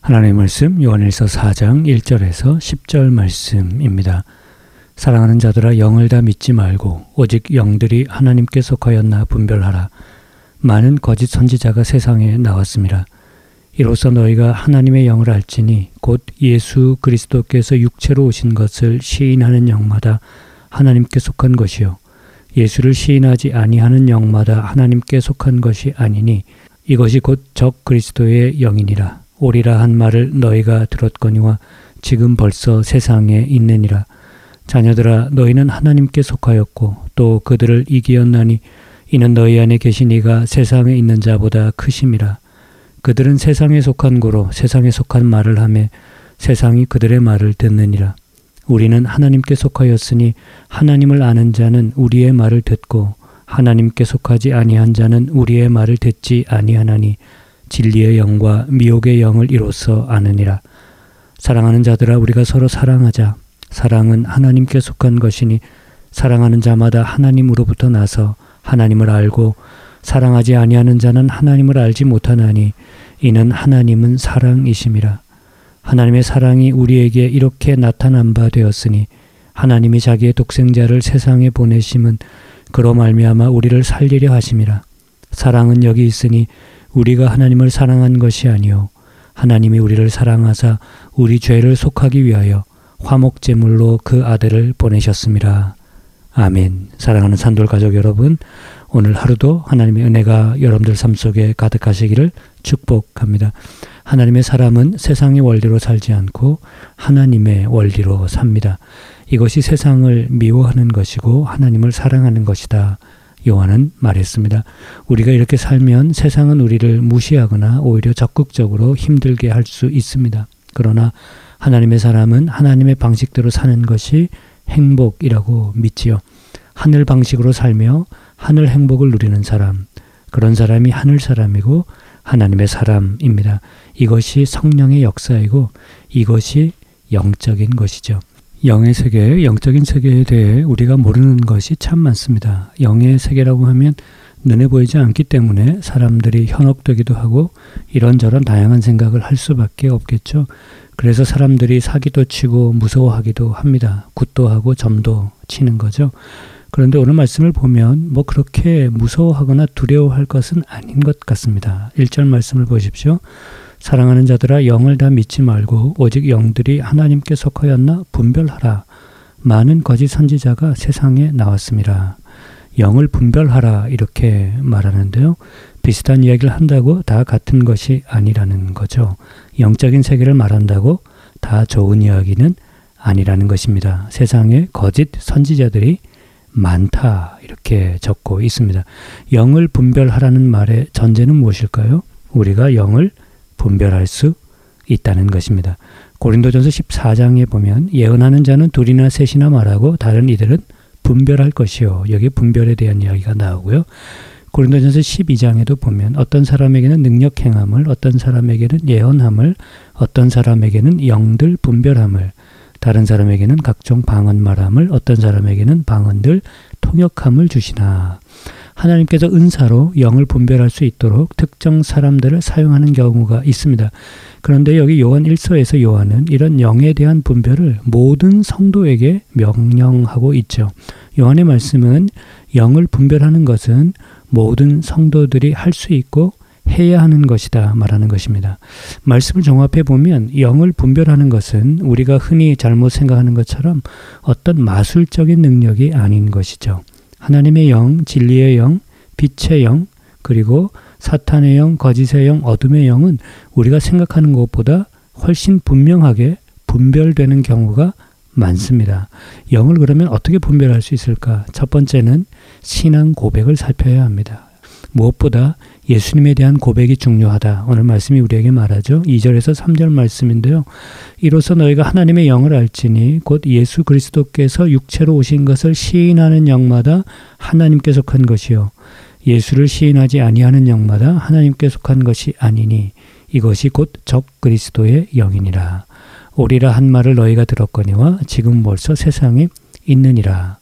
하나님의 말씀 요한일서 4장 1절에서 10절 말씀입니다. 사랑하는 자들아 영을 다 믿지 말고 오직 영들이 하나님께 속하였나 분별하라. 많은 거짓 선지자가 세상에 나왔습니다. 이로써 너희가 하나님의 영을 알지니 곧 예수 그리스도께서 육체로 오신 것을 시인하는 영마다 하나님께 속한 것이요 예수를 시인하지 아니하는 영마다 하나님께 속한 것이 아니니 이것이 곧 적 그리스도의 영이니라. 오리라 한 말을 너희가 들었거니와 지금 벌써 세상에 있느니라. 자녀들아 너희는 하나님께 속하였고 또 그들을 이기었나니 이는 너희 안에 계신 이가 세상에 있는 자보다 크심이라. 그들은 세상에 속한 고로 세상에 속한 말을 하며 세상이 그들의 말을 듣느니라. 우리는 하나님께 속하였으니 하나님을 아는 자는 우리의 말을 듣고 하나님께 속하지 아니한 자는 우리의 말을 듣지 아니하나니 진리의 영과 미혹의 영을 이로써 아느니라. 사랑하는 자들아 우리가 서로 사랑하자. 사랑은 하나님께 속한 것이니 사랑하는 자마다 하나님으로부터 나서 하나님을 알고 사랑하지 아니하는 자는 하나님을 알지 못하나니 이는 하나님은 사랑이심이라. 하나님의 사랑이 우리에게 이렇게 나타난 바 되었으니 하나님이 자기의 독생자를 세상에 보내심은 그로 말미암아 우리를 살리려 하심이라. 사랑은 여기 있으니 우리가 하나님을 사랑한 것이 아니요 하나님이 우리를 사랑하사 우리 죄를 속하기 위하여 화목제물로 그 아들을 보내셨습니다. 아멘. 사랑하는 산돌 가족 여러분, 오늘 하루도 하나님의 은혜가 여러분들 삶 속에 가득하시기를 축복합니다. 하나님의 사람은 세상의 원리로 살지 않고 하나님의 원리로 삽니다. 이것이 세상을 미워하는 것이고 하나님을 사랑하는 것이다. 요한은 말했습니다. 우리가 이렇게 살면 세상은 우리를 무시하거나 오히려 적극적으로 힘들게 할 수 있습니다. 그러나 하나님의 사람은 하나님의 방식대로 사는 것이 행복이라고 믿지요. 하늘 방식으로 살며 하늘 행복을 누리는 사람, 그런 사람이 하늘 사람이고 하나님의 사람입니다. 이것이 성령의 역사이고 이것이 영적인 것이죠. 영의 세계, 영적인 세계에 대해 우리가 모르는 것이 참 많습니다. 영의 세계라고 하면 눈에 보이지 않기 때문에 사람들이 현혹되기도 하고 이런저런 다양한 생각을 할 수밖에 없겠죠. 그래서 사람들이 사기도 치고 무서워하기도 합니다. 굿도 하고 점도 치는 거죠. 그런데 오늘 말씀을 보면 뭐 그렇게 무서워하거나 두려워할 것은 아닌 것 같습니다. 1절 말씀을 보십시오. 사랑하는 자들아 영을 다 믿지 말고 오직 영들이 하나님께 속하였나 분별하라. 많은 거짓 선지자가 세상에 나왔습니다. 영을 분별하라 이렇게 말하는데요. 비슷한 이야기를 한다고 다 같은 것이 아니라는 거죠. 영적인 세계를 말한다고 다 좋은 이야기는 아니라는 것입니다. 세상에 거짓 선지자들이 많다 이렇게 적고 있습니다. 영을 분별하라는 말의 전제는 무엇일까요? 우리가 영을 분별할 수 있다는 것입니다. 고린도전서 14장에 보면 예언하는 자는 둘이나 셋이나 말하고 다른 이들은 분별할 것이요. 여기 분별에 대한 이야기가 나오고요. 고린도전서 12장에도 보면 어떤 사람에게는 능력 행함을, 어떤 사람에게는 예언함을, 어떤 사람에게는 영들 분별함을, 다른 사람에게는 각종 방언 말함을, 어떤 사람에게는 방언들 통역함을 주시나. 하나님께서 은사로 영을 분별할 수 있도록 특정 사람들을 사용하는 경우가 있습니다. 그런데 여기 요한 1서에서 요한은 이런 영에 대한 분별을 모든 성도에게 명령하고 있죠. 요한의 말씀은 영을 분별하는 것은 모든 성도들이 할 수 있고 해야 하는 것이다 말하는 것입니다. 말씀을 종합해 보면 영을 분별하는 것은 우리가 흔히 잘못 생각하는 것처럼 어떤 마술적인 능력이 아닌 것이죠. 하나님의 영, 진리의 영, 빛의 영, 그리고 사탄의 영, 거짓의 영, 어둠의 영은 우리가 생각하는 것보다 훨씬 분명하게 분별되는 경우가 많습니다. 영을 그러면 어떻게 분별할 수 있을까? 첫 번째는 신앙 고백을 살펴야 합니다. 무엇보다 예수님에 대한 고백이 중요하다. 오늘 말씀이 우리에게 말하죠. 2절에서 3절 말씀인데요. 이로써 너희가 하나님의 영을 알지니 곧 예수 그리스도께서 육체로 오신 것을 시인하는 영마다 하나님께 속한 것이요 예수를 시인하지 아니하는 영마다 하나님께 속한 것이 아니니 이것이 곧 적 그리스도의 영이니라. 오리라 한 말을 너희가 들었거니와 지금 벌써 세상에 있느니라.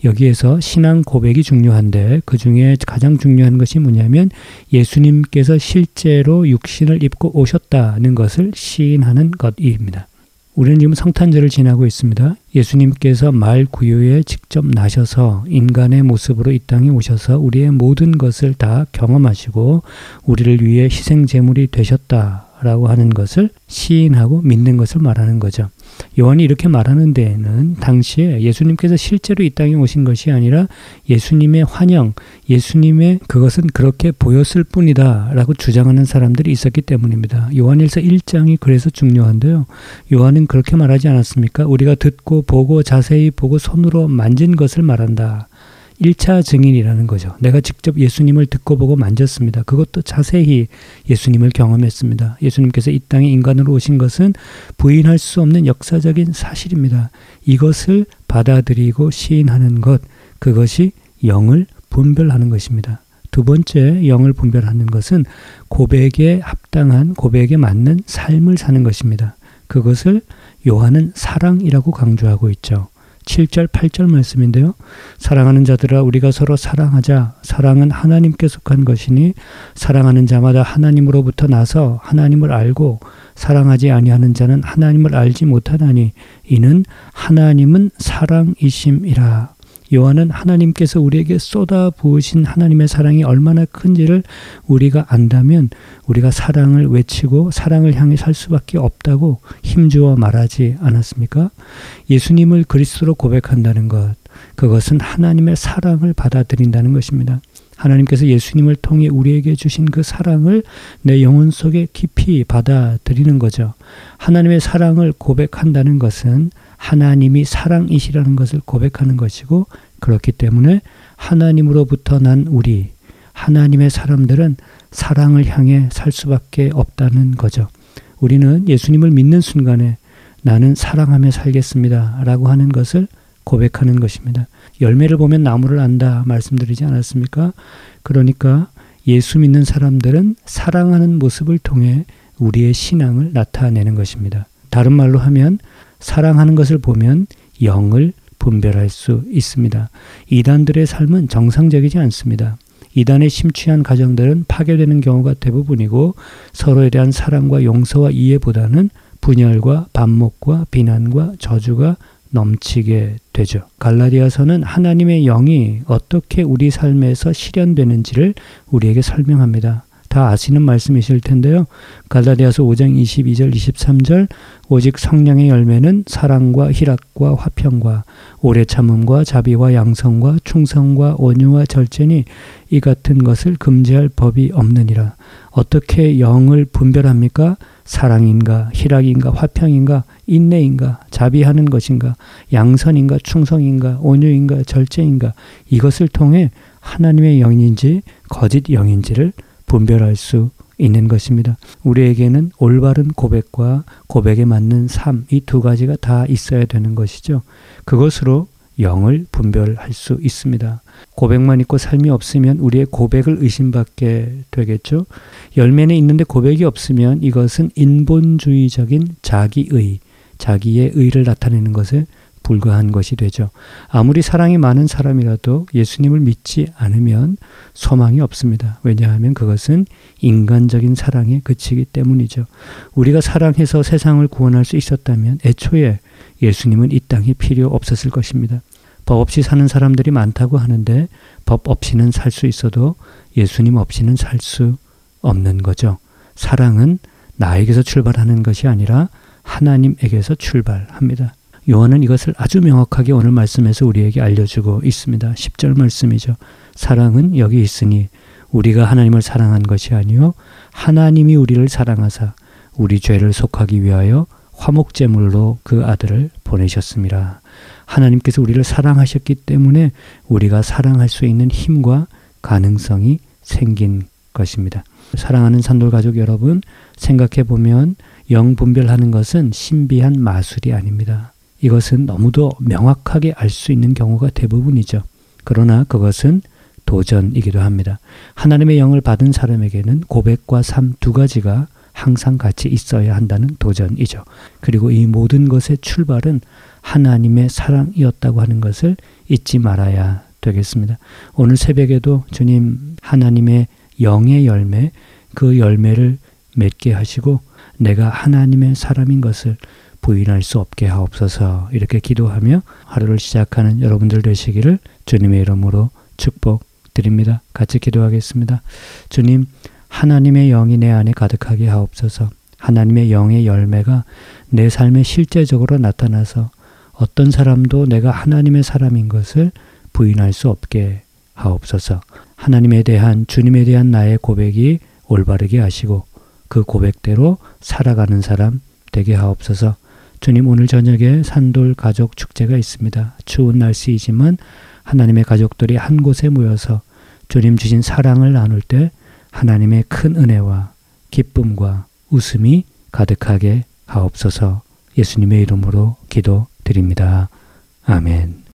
여기에서 신앙 고백이 중요한데 그 중에 가장 중요한 것이 뭐냐면 예수님께서 실제로 육신을 입고 오셨다는 것을 시인하는 것입니다. 우리는 지금 성탄절을 지나고 있습니다. 예수님께서 말 구유에 직접 나셔서 인간의 모습으로 이 땅에 오셔서 우리의 모든 것을 다 경험하시고 우리를 위해 희생 제물이 되셨다라고 하는 것을 시인하고 믿는 것을 말하는 거죠. 요한이 이렇게 말하는 데에는 당시에 예수님께서 실제로 이 땅에 오신 것이 아니라 예수님의 환영, 예수님의 그것은 그렇게 보였을 뿐이다 라고 주장하는 사람들이 있었기 때문입니다. 요한일서 1장이 그래서 중요한데요. 요한은 그렇게 말하지 않았습니까? 우리가 듣고 보고 자세히 보고 손으로 만진 것을 말한다. 1차 증인이라는 거죠. 내가 직접 예수님을 듣고 보고 만졌습니다. 그것도 자세히 예수님을 경험했습니다. 예수님께서 이 땅에 인간으로 오신 것은 부인할 수 없는 역사적인 사실입니다. 이것을 받아들이고 시인하는 것, 그것이 영을 분별하는 것입니다. 두 번째 영을 분별하는 것은 고백에 합당한, 고백에 맞는 삶을 사는 것입니다. 그것을 요한은 사랑이라고 강조하고 있죠. 7절, 8절 말씀인데요. 사랑하는 자들아 우리가 서로 사랑하자. 사랑은 하나님께 속한 것이니 사랑하는 자마다 하나님으로부터 나서 하나님을 알고 사랑하지 아니하는 자는 하나님을 알지 못하나니 이는 하나님은 사랑이심이라. 요한은 하나님께서 우리에게 쏟아 부으신 하나님의 사랑이 얼마나 큰지를 우리가 안다면 우리가 사랑을 외치고 사랑을 향해 살 수밖에 없다고 힘주어 말하지 않았습니까? 예수님을 그리스도로 고백한다는 것, 그것은 하나님의 사랑을 받아들인다는 것입니다. 하나님께서 예수님을 통해 우리에게 주신 그 사랑을 내 영혼 속에 깊이 받아들이는 거죠. 하나님의 사랑을 고백한다는 것은 하나님이 사랑이시라는 것을 고백하는 것이고, 그렇기 때문에 하나님으로부터 난 우리, 하나님의 사람들은 사랑을 향해 살 수밖에 없다는 거죠. 우리는 예수님을 믿는 순간에 나는 사랑하며 살겠습니다 라고 하는 것을 고백하는 것입니다. 열매를 보면 나무를 안다 말씀드리지 않았습니까? 그러니까 예수 믿는 사람들은 사랑하는 모습을 통해 우리의 신앙을 나타내는 것입니다. 다른 말로 하면 사랑하는 것을 보면 영을 분별할 수 있습니다. 이단들의 삶은 정상적이지 않습니다. 이단에 심취한 가정들은 파괴되는 경우가 대부분이고 서로에 대한 사랑과 용서와 이해보다는 분열과 반목과 비난과 저주가 넘치게 되죠. 갈라디아서는 하나님의 영이 어떻게 우리 삶에서 실현되는지를 우리에게 설명합니다. 다 아시는 말씀이실 텐데요. 갈라디아서 5장 22절 23절 오직 성령의 열매는 사랑과 희락과 화평과 오래 참음과 자비와 양성과 충성과 온유와 절제니 이 같은 것을 금지할 법이 없느니라. 어떻게 영을 분별합니까? 사랑인가, 희락인가, 화평인가, 인내인가, 자비하는 것인가, 양선인가, 충성인가, 온유인가, 절제인가, 이것을 통해 하나님의 영인지 거짓 영인지를 분별할 수 있는 것입니다. 우리에게는 올바른 고백과 고백에 맞는 삶, 이 두 가지가 다 있어야 되는 것이죠. 그것으로 영을 분별할 수 있습니다. 고백만 있고 삶이 없으면 우리의 고백을 의심받게 되겠죠. 열매는 있는데 고백이 없으면 이것은 인본주의적인 자기의, 자기의 의를 나타내는 것에 불과한 것이 되죠. 아무리 사랑이 많은 사람이라도 예수님을 믿지 않으면 소망이 없습니다. 왜냐하면 그것은 인간적인 사랑에 그치기 때문이죠. 우리가 사랑해서 세상을 구원할 수 있었다면 애초에 예수님은 이 땅에 필요 없었을 것입니다. 법 없이 사는 사람들이 많다고 하는데 법 없이는 살 수 있어도 예수님 없이는 살 수 없는 거죠. 사랑은 나에게서 출발하는 것이 아니라 하나님에게서 출발합니다. 요한은 이것을 아주 명확하게 오늘 말씀에서 우리에게 알려주고 있습니다. 10절 말씀이죠. 사랑은 여기 있으니 우리가 하나님을 사랑한 것이 아니요 하나님이 우리를 사랑하사 우리 죄를 속하기 위하여 화목제물로 그 아들을 보내셨습니다. 하나님께서 우리를 사랑하셨기 때문에 우리가 사랑할 수 있는 힘과 가능성이 생긴 것입니다. 사랑하는 산돌가족 여러분, 생각해 보면 영 분별하는 것은 신비한 마술이 아닙니다. 이것은 너무도 명확하게 알 수 있는 경우가 대부분이죠. 그러나 그것은 도전이기도 합니다. 하나님의 영을 받은 사람에게는 고백과 삶 두 가지가 항상 같이 있어야 한다는 도전이죠. 그리고 이 모든 것의 출발은 하나님의 사랑이었다고 하는 것을 잊지 말아야 되겠습니다. 오늘 새벽에도 주님 하나님의 영의 열매, 그 열매를 맺게 하시고 내가 하나님의 사람인 것을 부인할 수 없게 하옵소서. 이렇게 기도하며 하루를 시작하는 여러분들 되시기를 주님의 이름으로 축복드립니다. 같이 기도하겠습니다. 주님, 하나님의 영이 내 안에 가득하게 하옵소서. 하나님의 영의 열매가 내 삶에 실제적으로 나타나서 어떤 사람도 내가 하나님의 사람인 것을 부인할 수 없게 하옵소서. 하나님에 대한, 주님에 대한 나의 고백이 올바르게 하시고 그 고백대로 살아가는 사람 되게 하옵소서. 주님, 오늘 저녁에 산돌 가족 축제가 있습니다. 추운 날씨이지만 하나님의 가족들이 한 곳에 모여서 주님 주신 사랑을 나눌 때 하나님의 큰 은혜와 기쁨과 웃음이 가득하게 하옵소서. 예수님의 이름으로 기도드립니다. 아멘.